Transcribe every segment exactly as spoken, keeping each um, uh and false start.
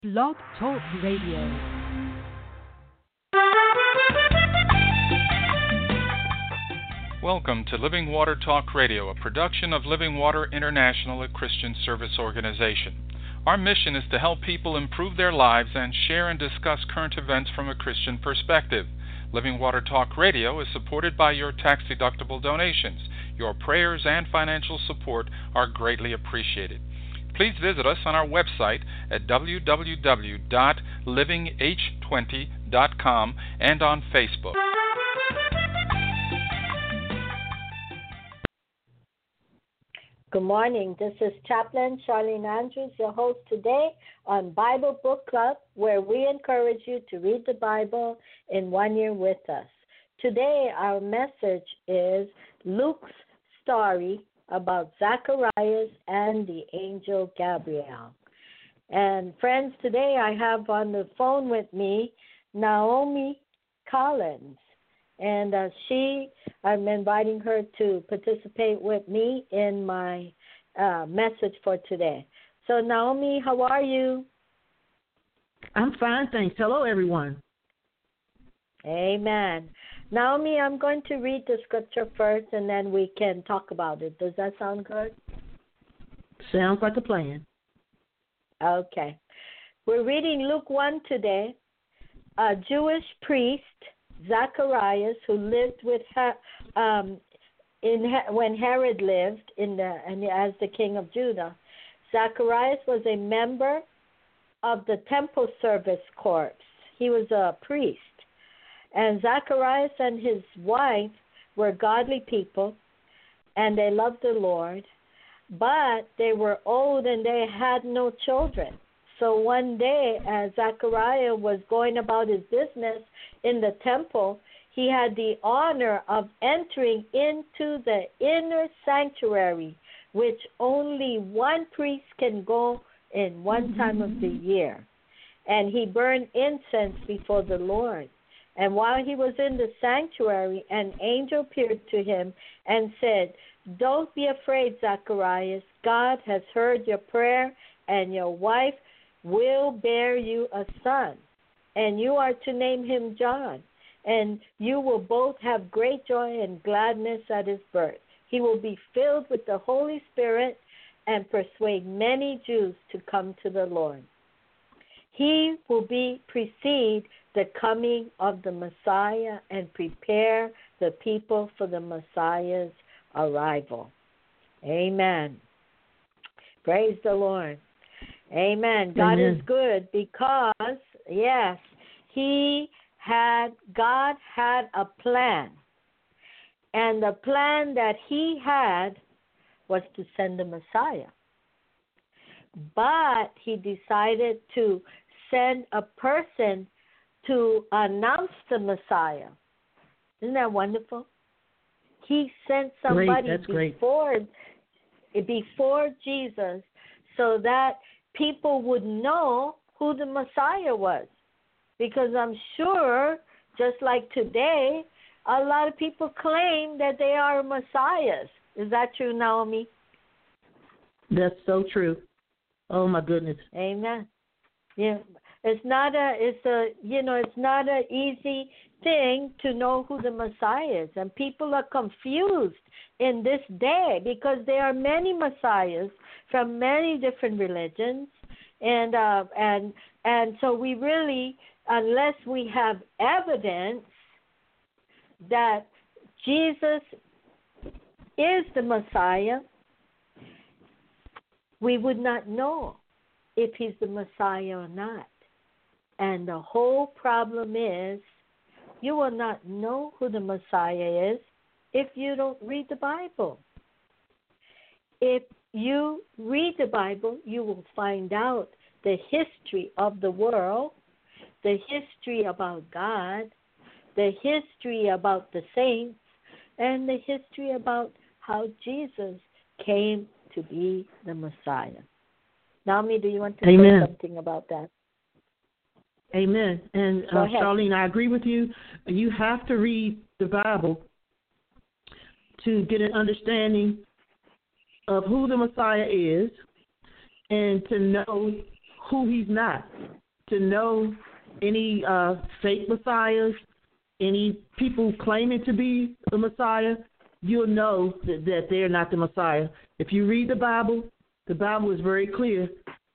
Blog Talk Radio. Welcome to Living Water Talk Radio, a production of Living Water International, a Christian service organization. Our mission is to help people improve their lives and share and discuss current events from a Christian perspective. Living Water Talk Radio is supported by your tax-deductible donations. Your prayers and financial support are greatly appreciated. Please visit us on our website at w w w dot living h twenty dot com and on Facebook. Good morning. This is Chaplain Charlene Andrews, your host today on Bible Book Club, where we encourage you to read the Bible in one year with us. Today, our message is Luke's story about Zacharias and the angel Gabriel. And friends, today I have on the phone with me Naomi Collins. And uh, she, I'm inviting her to participate with me in my uh, message for today. So, Naomi, how are you? I'm fine, thanks. Hello, everyone. Amen. Naomi, I'm going to read the scripture first, and then we can talk about it. Does that sound good? Sounds like a plan. Okay. We're reading Luke one today. A Jewish priest, Zacharias, who lived with um, in when Herod lived in the and as the king of Judah. Zacharias was a member of the temple service corps. He was a priest. And Zacharias and his wife were godly people, and they loved the Lord, but they were old and they had no children. So one day, as Zachariah was going about his business in the temple, he had the honor of entering into the inner sanctuary, which only one priest can go in one time of the year. And he burned incense before the Lord. And while he was in the sanctuary, an angel appeared to him and said, "Don't be afraid, Zacharias. God has heard your prayer, and your wife will bear you a son. And you are to name him John. And you will both have great joy and gladness at his birth. He will be filled with the Holy Spirit and persuade many Jews to come to the Lord. He will be precede the coming of the Messiah and prepare the people for the Messiah's arrival." Amen. Praise the Lord. Amen. God Amen. is good because, yes, he had, God had a plan. And the plan that he had was to send the Messiah. But he decided to send a person to announce the Messiah. Isn't that wonderful? He sent somebody great. before before Jesus so that people would know who the Messiah was. Because I'm sure, just like today, a lot of people claim that they are messiahs. Is that true, Naomi? That's so true. Oh, my goodness. Amen. Yeah. It's not a, it's a, you know, it's not an easy thing to know who the Messiah is. And people are confused in this day because there are many Messiahs from many different religions. And, uh, and, and so we really, unless we have evidence that Jesus is the Messiah, we would not know if he's the Messiah or not. And the whole problem is you will not know who the Messiah is if you don't read the Bible. If you read the Bible, you will find out the history of the world, the history about God, the history about the saints, and the history about how Jesus came to be the Messiah. Naomi, do you want to Amen. say something about that? Amen. And uh, Charlene, I agree with you. You have to read the Bible to get an understanding of who the Messiah is and to know who he's not, to know any uh, fake messiahs, any people claiming to be the Messiah, you'll know that, that they're not the Messiah. If you read the Bible, the Bible is very clear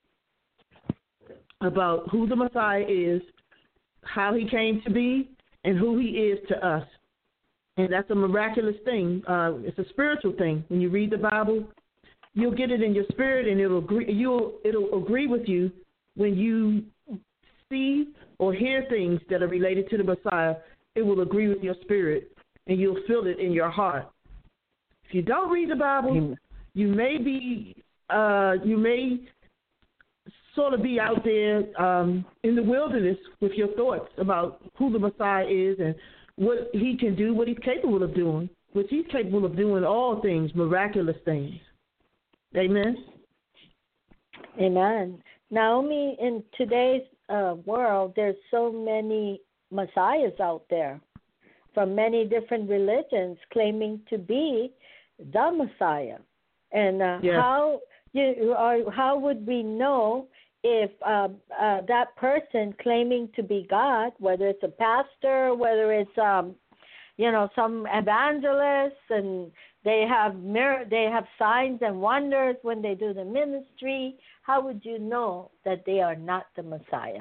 about who the Messiah is, how he came to be, and who he is to us. And that's a miraculous thing. Uh, it's a spiritual thing. When you read the Bible, you'll get it in your spirit, and it'll agree, you'll, it'll agree with you when you see or hear things that are related to the Messiah. It will agree with your spirit, and you'll feel it in your heart. If you don't read the Bible, you may be, uh, you may sort of be out there um, in the wilderness with your thoughts about who the Messiah is and what he can do, what he's capable of doing, which he's capable of doing all things, miraculous things. Amen? Amen. Naomi, in today's uh, world, there's so many messiahs out there from many different religions claiming to be the Messiah. And uh, yes. how you or how would we know if uh, uh, that person claiming to be God, whether it's a pastor, whether it's um, you know some evangelist, and they have mirror, they have signs and wonders when they do the ministry, how would you know that they are not the Messiah?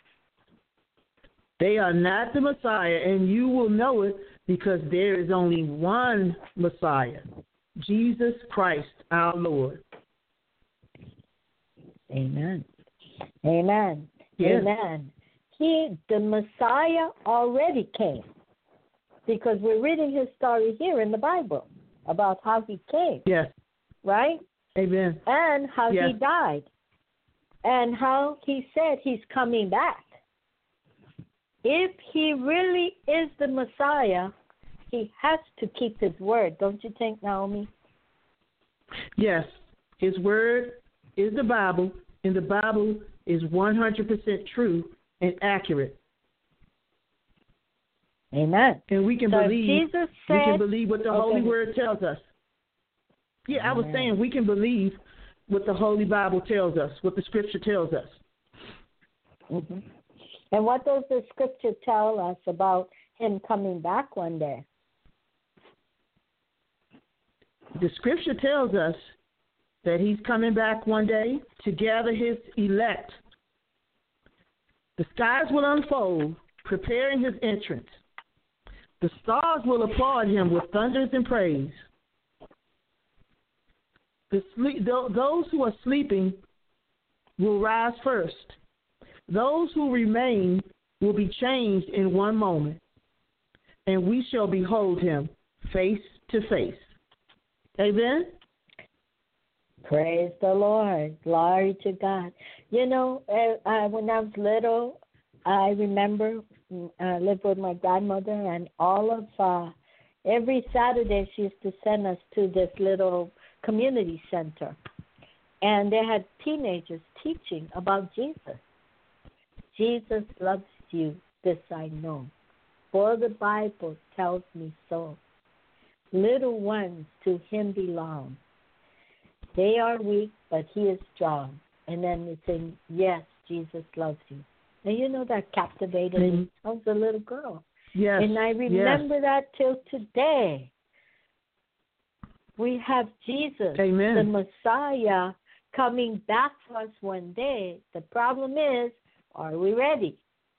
They are not the Messiah, and you will know it because there is only one Messiah, Jesus Christ, our Lord. Amen. Amen. Yes. Amen. He, the Messiah, already came because we're reading his story here in the Bible about how he came. Yes. Right? Amen. And how yes. he died. And how he said he's coming back. If he really is the Messiah, he has to keep his word. Don't you think, Naomi? Yes. His word is the Bible, and the Bible is one hundred percent true and accurate. Amen. And we can so believe Jesus said, we can believe what the okay. Holy Word tells us. Yeah, Amen. I was saying we can believe what the Holy Bible tells us, what the Scripture tells us. Mm-hmm. And what does the Scripture tell us about him coming back one day? The Scripture tells us that he's coming back one day to gather his elect. The skies will unfold, preparing his entrance. The stars will applaud him with thunders and praise. The sleep, those who are sleeping will rise first. Those who remain will be changed in one moment, and we shall behold him face to face. Amen? Praise the Lord. Glory to God. You know, uh, uh, when I was little, I remember I uh, lived with my grandmother, and all of, uh, every Saturday she used to send us to this little community center. And they had teenagers teaching about Jesus. Jesus loves you, this I know, for the Bible tells me so. Little ones to him belong. They are weak, but he is strong. And then it's saying, yes, Jesus loves you. And you know that captivated mm-hmm. me. I was a little girl. Yes. And I remember yes. that till today. We have Jesus, Amen. the Messiah, coming back for us one day. The problem is, are we ready?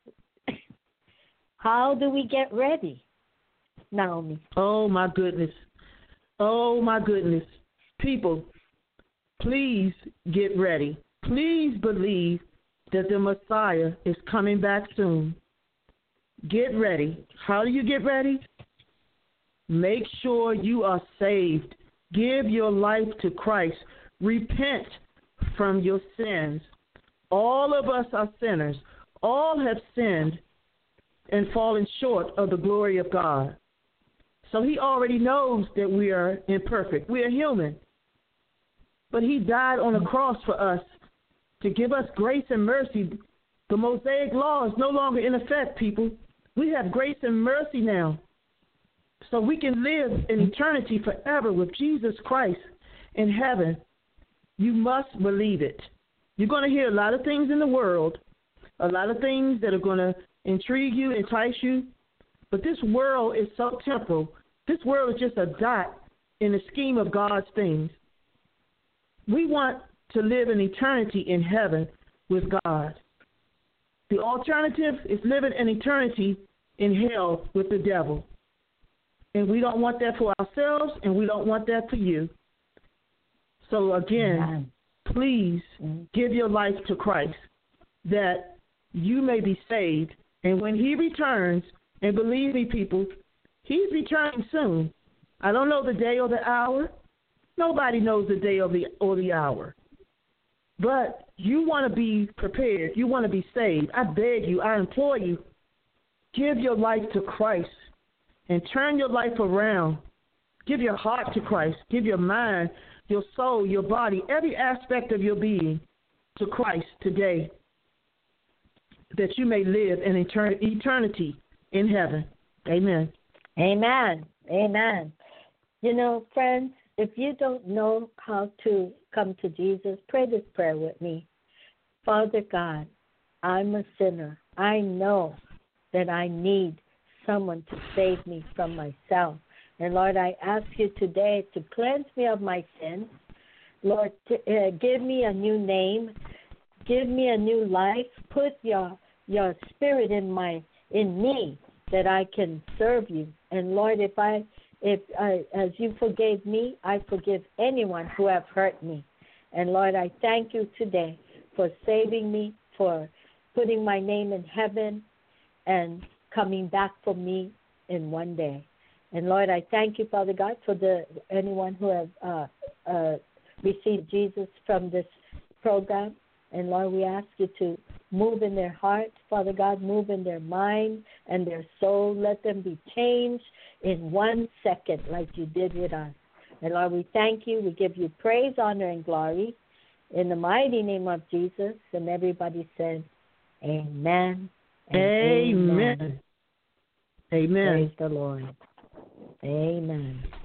How do we get ready, Naomi? Oh, my goodness. Oh, my goodness. People, please get ready. Please believe that the Messiah is coming back soon. Get ready. How do you get ready? Make sure you are saved. Give your life to Christ. Repent from your sins. All of us are sinners. All have sinned and fallen short of the glory of God. So he already knows that we are imperfect. We are human. But he died on the cross for us to give us grace and mercy. The Mosaic law is no longer in effect, people. We have grace and mercy now. So we can live in eternity forever with Jesus Christ in heaven. You must believe it. You're going to hear a lot of things in the world, a lot of things that are going to intrigue you, entice you. But this world is so temporal. This world is just a dot in the scheme of God's things. We want to live an eternity in heaven with God. The alternative is living an eternity in hell with the devil. And we don't want that for ourselves, and we don't want that for you. So again, Amen. Please give your life to Christ that you may be saved. And when he returns, and believe me, people, he's returning soon. I don't know the day or the hour. Nobody knows the day or the, or the hour. But you want to be prepared. You want to be saved. I beg you, I implore you, give your life to Christ and turn your life around. Give your heart to Christ. Give your mind, your soul, your body, every aspect of your being to Christ today, that you may live an etern- eternity in heaven. Amen. Amen. Amen. You know, friends, if you don't know how to come to Jesus, pray this prayer with me. Father God, I'm a sinner. I know that I need someone to save me from myself. And Lord, I ask you today to cleanse me of my sins. Lord, to, uh, give me a new name. Give me a new life. Put your your spirit in my in me that I can serve you. And Lord, if I if I, as you forgave me, I forgive anyone who have hurt me. And Lord, I thank you today for saving me, for putting my name in heaven, and coming back for me in one day. And Lord, I thank you, Father God, for the anyone who have uh, uh, received Jesus from this program. And Lord, we ask you to move in their heart, Father God, move in their mind and their soul. Let them be changed in one second like you did with us. And Lord, we thank you. We give you praise, honor, and glory in the mighty name of Jesus. And everybody said, amen. Amen. Amen. Praise the Lord. Amen.